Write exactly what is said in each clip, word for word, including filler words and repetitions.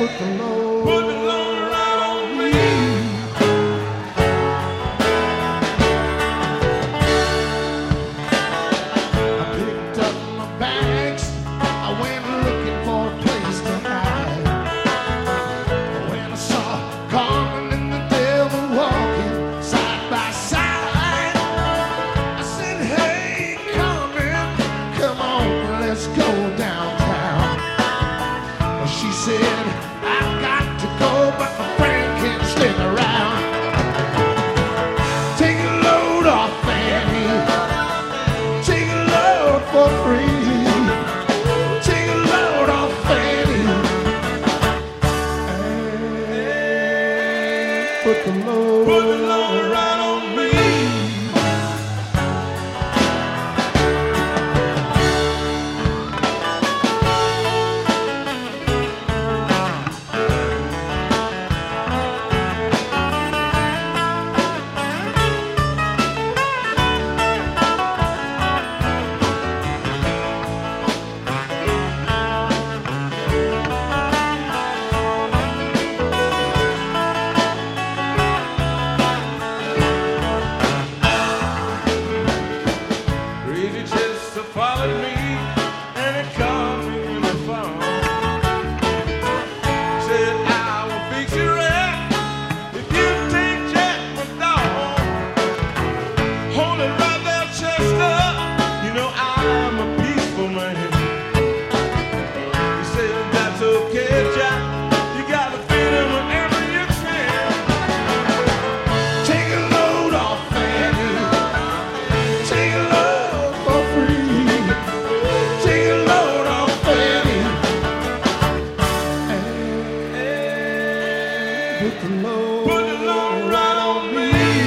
Put the load, put the load right on me. I picked up my bags, I went looking for a place to hide. When I saw Carmen and the devil walking side by side, I said, hey Carmen, come on, let's go downtown. Well, she said, I've got to go, but my friend can't stick around. Take a load off, Fanny. Take a load for free. Take a load off, Fanny. And put the load, Put the load right on me. Crazy Chester followed me, and it called me in the phone. Said, I will fix your wreck if you take Jack McDowell. Hold it right there, Chester. You know I'm a peaceful man. He said, that's okay, Jack. You gotta feed him whenever you can. take a load off, Fanny. Take a load for free. Take a load off, Fanny. And put the load, Put the load right on me.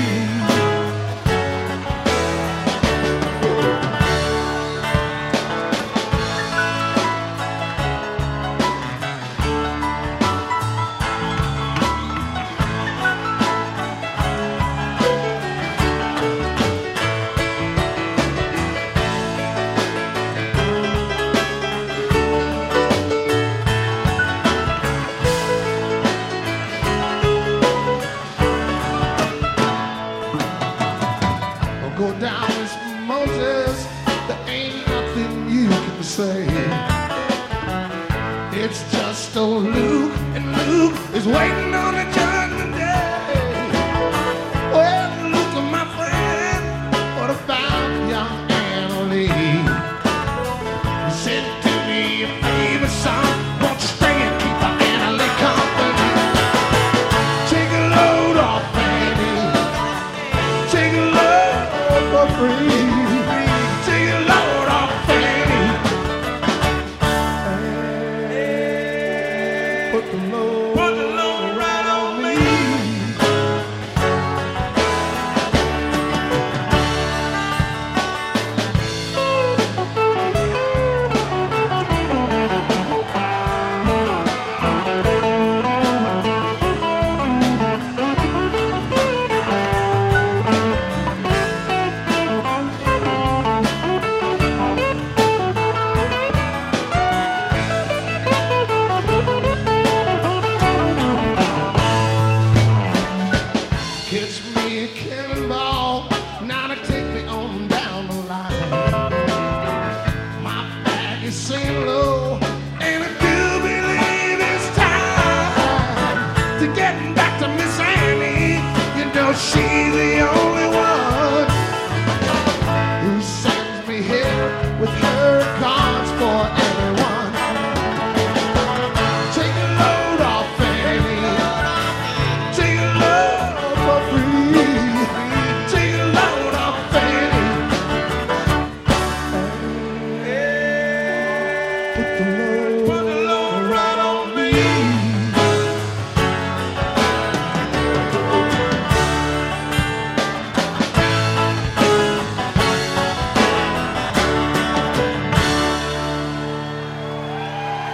I'll go down with Moses. There ain't nothing you can say. It's just old Luke, and Luke is waiting on the judgment day. Well, Luke, my friend, what about young Anna Lee? He said, do me a favor, son, won't you stay and keep our Anna Lee company? Take a load off, Fanny. Take a load for free. Take a load off, Fanny. And put the load, Put the load right on me. catch me a cannonball, now to take me on down the line. My bag is saying low, and I do believe it's time to get back to Miss Annie. You know she's the only